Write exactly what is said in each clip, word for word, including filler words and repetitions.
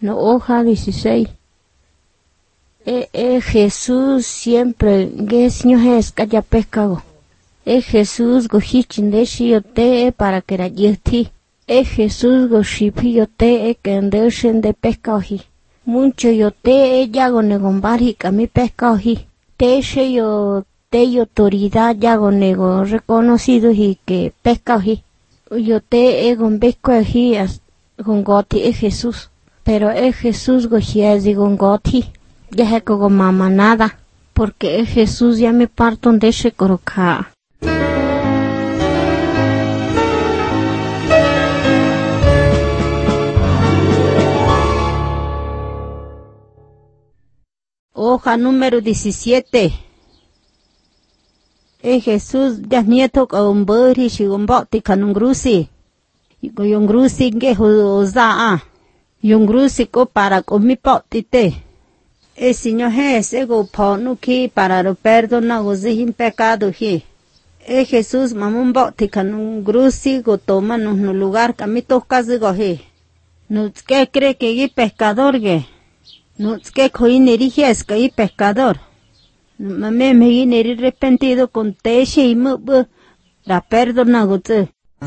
No, hoja dieciséis. Eh, eh, Jesús siempre, que Señor es calla pescado. Eh, Jesús go hichindeshi yote para que la yuti. Eh, Jesús go shipi yote eh, que andeshen de pescado. Mucho yote eh, ya go negombari kami pescado. Te she yo, te yo autoridad ya go nego reconocido y que pescado. Yote eh, gon pescado con goti eh, Jesús. Pero eh, Jesús go hiezi con goti. Ya he como mamá nada, porque Jesús ya me parto de ese coroca. Hoja número diecisiete. E Jesús ya nieto con bori si con boti con un grusi. Y con un grusi que joza. Y un grusi co para con mi potite. El Señor Jesús ego ponu ki para lo perdonar los pecados hi. E Jesús mamun boti con un grusi go toma en lugar que mi toca go hi. No que cree que es pescador que. No que coi nerige es que es pescador. Mame me neri arrepentido con teche y mu la perdona go te.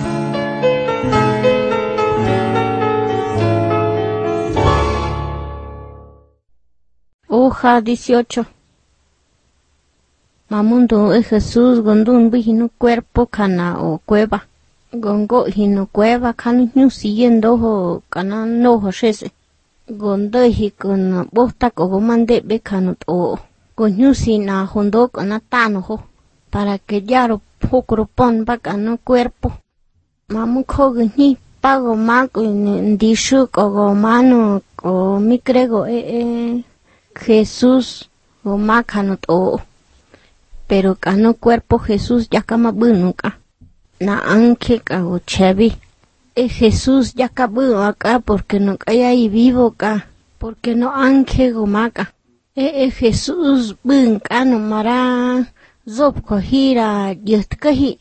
Hoja dieciocho. Mamundo es Jesús gondun vino cuerpo cana o cueva. Gongo hino cueva cana ñu siguiendo ho cana no ho shese. Gondo hi con bosta ko mande be cano o. Goñu sina hondo cana tano ho. Para que yaro pokro pon ba cano cuerpo. Mamu ko ni pago ma ko ndishu ko mano ko mi crego eh eh Jesús o macanot o pero cano cuerpo Jesús ya cama bunuca na anque cago chevi e Jesús ya cabu acá porque no cae ahí vivo acá porque no anque gomaca e, e Jesús bun cano mara zob cojira yutkahi.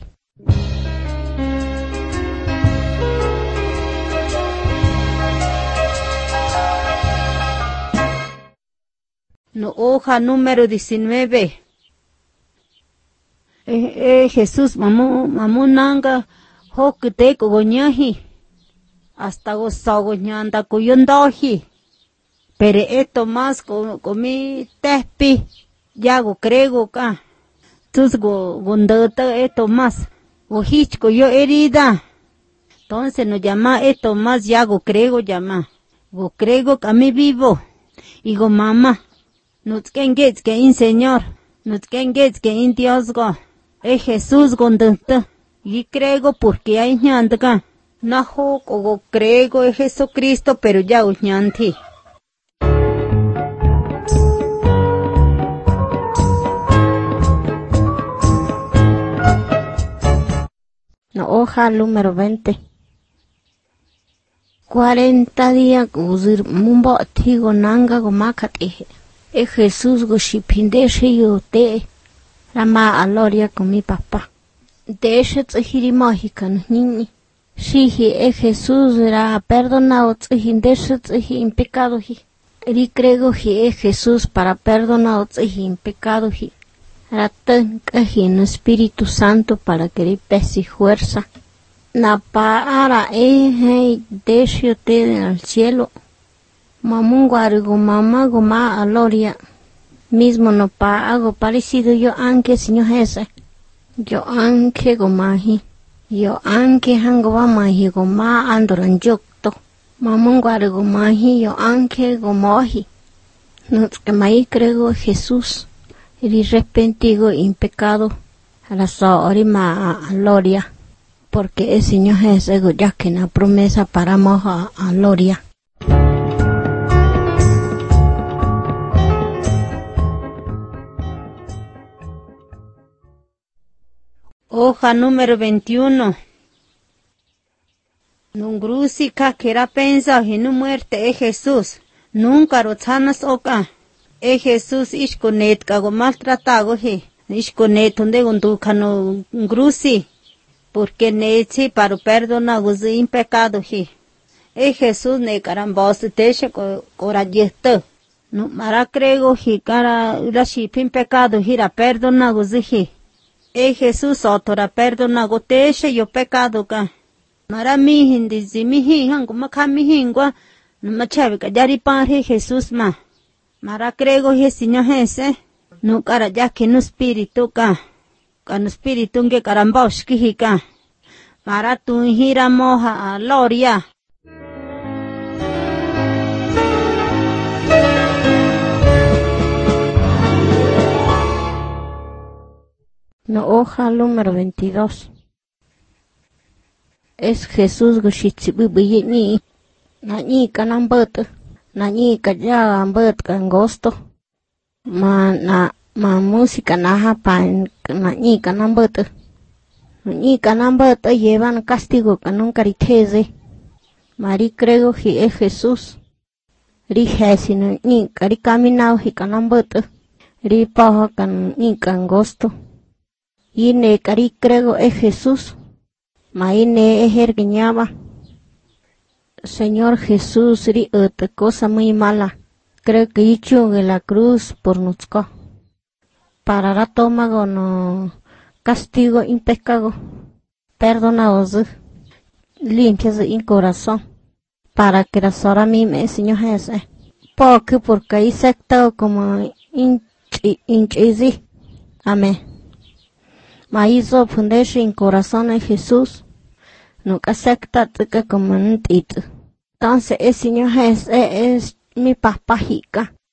No, hoja número diecinueve. Eh, eh, Jesús, mamu, mamu nanga, hoku te goñaji, hasta goza goñanda kuyondoji. Pero esto más con, con mi tespi, ya go crego ka. Tus go, gondota esto más, go hichko yo herida. Entonces nos llama esto más, ya go crego llama. Go crego que a mí vivo. Y go mamá. No te engues que en Señor, no te engues que en Dios go, es Jesús gondante, y creo porque hay ñandga, no ho go creo es Jesucristo, pero ya uñanti. No, hoja número veinte. Cuarenta días guzir mumbo tigo nanga go makate. E Jesús go shipindeshe yo te rama aloria con mi papá. De ese tzihiri mágica niñi. Shihi e Jesús era perdonado tzihindeshe tzihi en pecado hi. Eri crego hi e Jesús para perdonado tzihi en pecado hi. Ratan kahi en Espíritu Santo para que ri pesi fuerza. Na para e hei deshe te al cielo. Mamunguari go mamá go ma aloria. Mismo no pa algo parecido yo anque Señor Jesús. Yo anque go mahi. Yo anque hango va mahi go ma andoran yukto. Mamunguari go mahi yo anque go mohi. No que mai creo Jesús. Y arrepentido en pecado. A la sorima aloria. Porque el Señor Jesús ya que na promesa para moja aloria. Hoja número veintiuno. Nungrusi ka kera pensa y no muerte es Jesús. Nunca rozanas oka. Es Jesús ishkonet kago maltratado he. Ishkonet donde gonduka no ngrusi. Porque nechi para perdonar los impecados he. E Jesús ne carambos teche cora yeto. No mara crego hikara la shipin pecado hira perdona gozihi. E Jesús otora perdona goteche yo pecado ka. Mara mihin dizi mihi hangu makamihingwa. No machavi ka yari pare Jesús ma. Mara crego he siño hese. No cara ya que no espíritu ka. Kan espíritu nge carambos hika. Mara tu hira moja a loria. No, hoja número veintidós. Es Jesús gushitzibubi ni na ni kanambut na ni kaya ambut kangosto ma na ma música na hapan na ni kanambut ni kanambut llevan castigo kanun cariteze mari creo que es Jesús ri jesino ni cari caminao hi kanambut ri paha kan ni kangosto y ne cari creo es Jesús, ma ine es erguiñaba. Señor Jesús, ri otra cosa muy mala. Creo que hizo en la cruz por nosotros. Para la tomago no castigo in pecado. Perdonaos, limpias en corazón. Para que la sora mime, Señor Jesús. Porque porque hay secta como hinchizi. Amén. Ma hizo fundarse en corazón de Jesús, no que acepta que como un tito. Entonces el Señor Jesús es mi papá jica.